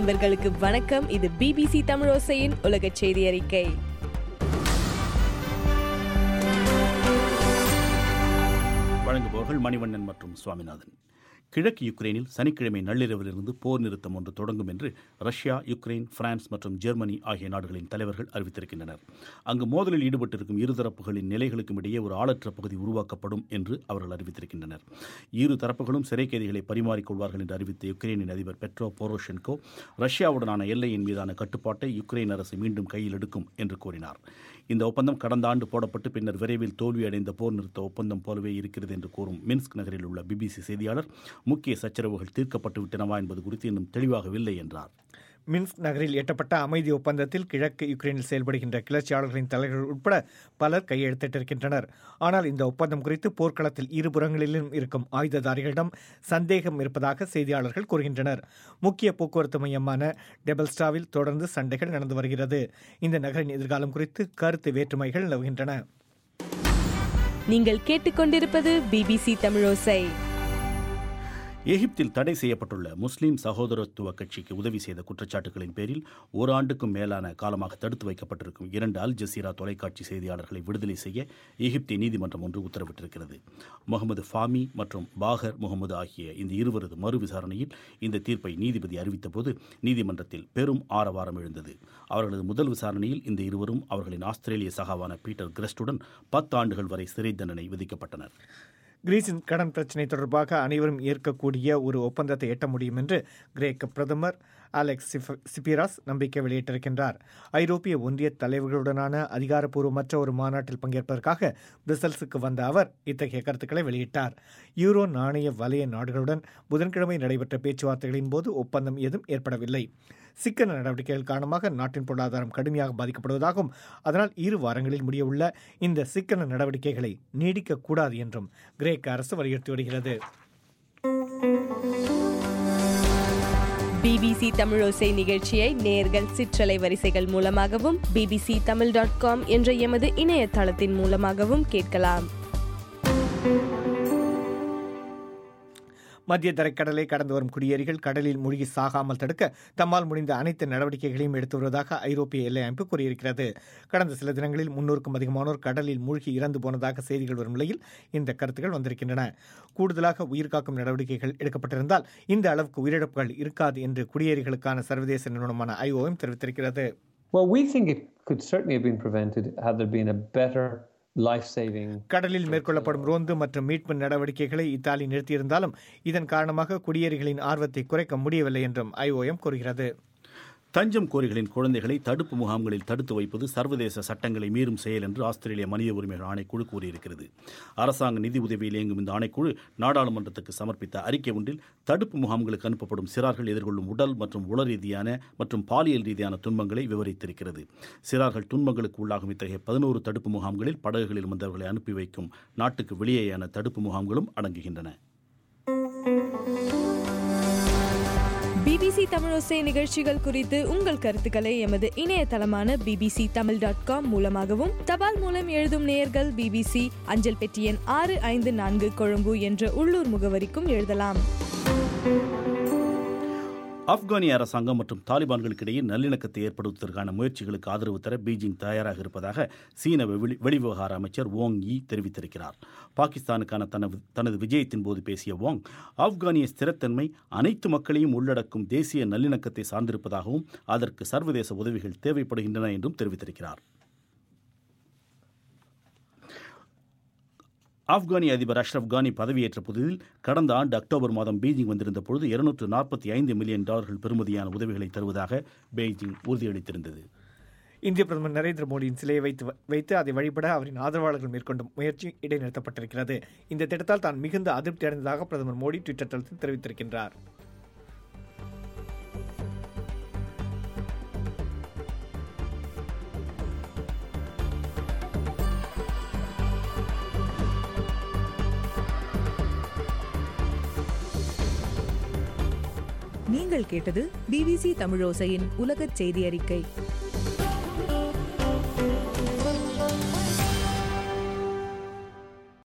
நண்பர்களுக்கு வணக்கம். இது BBC தமிழோசையின் உலக செய்தி அறிக்கை. வழங்குபவர்கள் மணிவண்ணன் மற்றும் சுவாமிநாதன். கிழக்கு யுக்ரைனில் சனிக்கிழமை நள்ளிரவிலிருந்து போர் நிறுத்தம் ஒன்று தொடங்கும் என்று ரஷ்யா, யுக்ரைன், பிரான்ஸ் மற்றும் ஜெர்மனி ஆகிய நாடுகளின் தலைவர்கள் அறிவித்திருக்கின்றனர். அங்கு மோதலில் ஈடுபட்டிருக்கும் இருதரப்புகளின் நிலைகளுக்கும் இடையே ஒரு ஆளற்ற பகுதி உருவாக்கப்படும் என்று அவர்கள் அறிவித்திருக்கின்றனர். இரு தரப்புகளும் சிறை கைதிகளை பரிமாறிக்கொள்வார்கள் என்று அறிவித்த யுக்ரைனின் அதிபர் பெட்ரோ போரோஷென்கோ ரஷ்யாவுடனான எல்லையின் மீதான கட்டுப்பாட்டை யுக்ரைன் அரசு மீண்டும் கையில் எடுக்கும் என்று கூறினார். இந்த ஒப்பந்தம் கடந்த ஆண்டு போடப்பட்டு பின்னர் விரைவில் தோல்வியடைந்த போர் நிறுத்த ஒப்பந்தம் போலவே இருக்கிறது என்று கூறும் மின்ஸ்க் நகரில் உள்ள BBC செய்தியாளர் முக்கிய சச்சரவுகள் தீர்க்கப்பட்டு விட்டனவா என்பது குறித்து இன்னும் தெளிவாகவில்லை என்றார். மின்ஸ்க் நகரில் எட்டப்பட்ட அமைதி ஒப்பந்தத்தில் கிழக்கு யுக்ரைனில் செயல்படுகின்ற கிளர்ச்சியாளர்களின் தலைவர்கள் உட்பட பலர் கையெழுத்திட்டிருக்கின்றனர். ஆனால் இந்த ஒப்பந்தம் குறித்து போர்க்களத்தில் இருபுறங்களிலும் இருக்கும் ஆயுததாரிகளிடம் சந்தேகம் இருப்பதாக செய்தியாளர்கள் கூறுகின்றனர். முக்கிய போக்குவரத்து மையமான டெபல்ஸ்டாவில் தொடர்ந்து சண்டைகள் நடந்து வருகிறது. இந்த நகரின் எதிர்காலம் குறித்து கருத்து வேற்றுமைகள் நிலவுகின்றன. நீங்கள் கேட்டுக்கொண்டிருப்பது BBC தமிழோசை. எகிப்தில் தடை செய்யப்பட்டுள்ள முஸ்லீம் சகோதரத்துவ கட்சிக்கு உதவி செய்த குற்றச்சாட்டுகளின் பேரில் ஓராண்டுக்கும் மேலான காலமாக தடுத்து வைக்கப்பட்டிருக்கும் 2 அல் ஜசீரா தொலைக்காட்சி செய்தியாளர்களை விடுதலை செய்ய எகிப்திய நீதிமன்றம் ஒன்று உத்தரவிட்டிருக்கிறது. முகமது ஃபாமி மற்றும் பாகர் முகமது ஆகிய இந்த இருவரது மறு விசாரணையில் இந்த தீர்ப்பை நீதிபதி அறிவித்தபோது நீதிமன்றத்தில் பெரும் ஆரவாரம் எழுந்தது. அவர்களது முதல் விசாரணையில் இந்த இருவரும் அவர்களின் ஆஸ்திரேலிய சகாவான பீட்டர் கிரெஸ்டுடன் 10 ஆண்டுகள் வரை சிறை தண்டனை விதிக்கப்பட்டனர். கிரீஸின் கடன் பிரச்சினை தொடர்பாக அனைவரும் ஏற்கக்கூடிய ஒரு ஒப்பந்தத்தை எட்ட முடியும் என்று கிரேக்க பிரதமர் அலெக்ஸ் சிபிராஸ் நம்பிக்கை வெளியிட்டிருக்கின்றார். ஐரோப்பிய ஒன்றிய தலைவர்களுடனான அதிகாரப்பூர்வமற்ற ஒரு மாநாட்டில் பங்கேற்பதற்காக பிரசல்ஸுக்கு வந்த அவர் இத்தகைய கருத்துக்களை வெளியிட்டார். யூரோ நாணய வலய நாடுகளுடன் புதன்கிழமை நடைபெற்ற பேச்சுவார்த்தைகளின் போது ஒப்பந்தம் ஏதும் ஏற்படவில்லை. சிக்கன நடவடிக்கைகள் காரணமாக நாட்டின் பொருளாதாரம் கடுமையாக பாதிக்கப்படுவதாகவும் அதனால் 2 வாரங்களில் முடியவுள்ள இந்த சிக்கன நடவடிக்கைகளை நீடிக்கக்கூடாது என்றும் கிரேக்க அரசு வலியுறுத்தி வருகிறது. BBC தமிழோசை நிகழ்ச்சியை நேயர்கள் சிற்றலை வரிசைகள் மூலமாகவும் bbctamil.com என்ற எமது இணையதளத்தின் மூலமாகவும் கேட்கலாம். மத்திய தரைக்கடலை கடந்து வரும் குடியேறிகள் கடலில் மூழ்கி சாகாமல் தடுக்க தம்மால் முடிந்த அனைத்து நடவடிக்கைகளையும் எடுத்து வருவதாக ஐரோப்பிய எல்லை அமைப்பு கூறியிருக்கிறது. கடந்த சில தினங்களில் 300க்கும் அதிகமானோர் கடலில் மூழ்கி இறந்து போனதாக செய்திகள் வரும் நிலையில் இந்த கருத்துக்கள் வந்திருக்கின்றன. கூடுதலாக உயிர்காக்கும் நடவடிக்கைகள் எடுக்கப்பட்டிருந்தால் இந்த அளவுக்கு உயிரிழப்புகள் இருக்காது என்று குடியேறிகளுக்கான சர்வதேச நிறுவனமான IOM தெரிவித்திருக்கிறது. Well, we think it could certainly have been prevented had there been a better கடலில் மேற்கொள்ளப்படும் ரோந்து மற்றும் மீட்பு நடவடிக்கைகளை இத்தாலி நிறுத்தியிருந்தாலும் இதன் காரணமாக குடியேறிகளின் ஆர்வத்தை குறைக்க முடியவில்லை என்றும் IOM கூறுகிறது. தஞ்சம் கோரிகளின் குழந்தைகளை தடுப்பு முகாம்களில் தடுத்து வைப்பது சர்வதேச சட்டங்களை மீறும் செயல் என்று ஆஸ்திரேலிய மனித உரிமைகள் ஆணைக்குழு கூறியிருக்கிறது. அரசாங்க நிதி உதவியில் இயங்கும் இந்த ஆணைக்குழு நாடாளுமன்றத்துக்கு சமர்ப்பித்த அறிக்கை ஒன்றில் தடுப்பு முகாம்களுக்கு அனுப்பப்படும் சிறார்கள் எதிர்கொள்ளும் உடல் மற்றும் உள ரீதியான மற்றும் பாலியல் ரீதியான துன்பங்களை விவரித்திருக்கிறது. சிறார்கள் துன்பங்களுக்கு உள்ளாகும் இத்தகைய 11 தடுப்பு முகாம்களில் படகுகளில் வந்தவர்களை அனுப்பி வைக்கும் நாட்டுக்கு வெளியேயான தடுப்பு முகாம்களும் அடங்குகின்றன. BBC தமிழோசை நிகழ்ச்சிகள் குறித்து உங்கள் கருத்துக்களை எமது இணையதளமான bbctamil.com மூலமாகவும் தபால் மூலம் எழுதும் நேயர்கள் BBC அஞ்சல் பெட்டி எண் 654 கொழும்பு என்ற உள்ளூர் முகவரிக்கும் எழுதலாம். ஆப்கானிய அரசாங்கம் மற்றும் தாலிபான்களுக்கிடையே நல்லிணக்கத்தை ஏற்படுத்துவதற்கான முயற்சிகளுக்கு ஆதரவு தர பீஜிங் தயாராக இருப்பதாக சீன வெளிவிவகார அமைச்சர் வோங் யி தெரிவித்திருக்கிறார். பாகிஸ்தானுக்கான தனது விஜயத்தின் போது பேசிய வோங், ஆப்கானிய ஸ்திரத்தன்மை அனைத்து மக்களையும் உள்ளடக்கும் தேசிய நல்லிணக்கத்தை சார்ந்திருப்பதாகவும் அதற்கு சர்வதேச உதவிகள் தேவைப்படுகின்றன என்றும் தெரிவித்திருக்கிறார். ஆப்கானிய அதிபர் அஷ்ரப் கானி பதவியேற்ற புதிதில் கடந்த ஆண்டு அக்டோபர் மாதம் பீஜிங் வந்திருந்த பொழுது $245 மில்லியன் பெறுமதியான உதவிகளை தருவதாக பெய்ஜிங் உறுதியளித்திருந்தது. இந்திய பிரதமர் நரேந்திர மோடியின் சிலையை வைத்து அதை வழிபட அவரின் ஆதரவாளர்கள் மேற்கொண்ட முயற்சி இடைநிறுத்தப்பட்டிருக்கிறது. இந்த திட்டத்தால் தான் மிகுந்த அதிருப்தி அடைந்ததாக பிரதமர் மோடி ட்விட்டர் தளத்தில் தெரிவித்திருக்கின்றார். நீங்கள் கேட்டது BBC தமிழோசையின் உலகச் செய்தி அறிக்கை.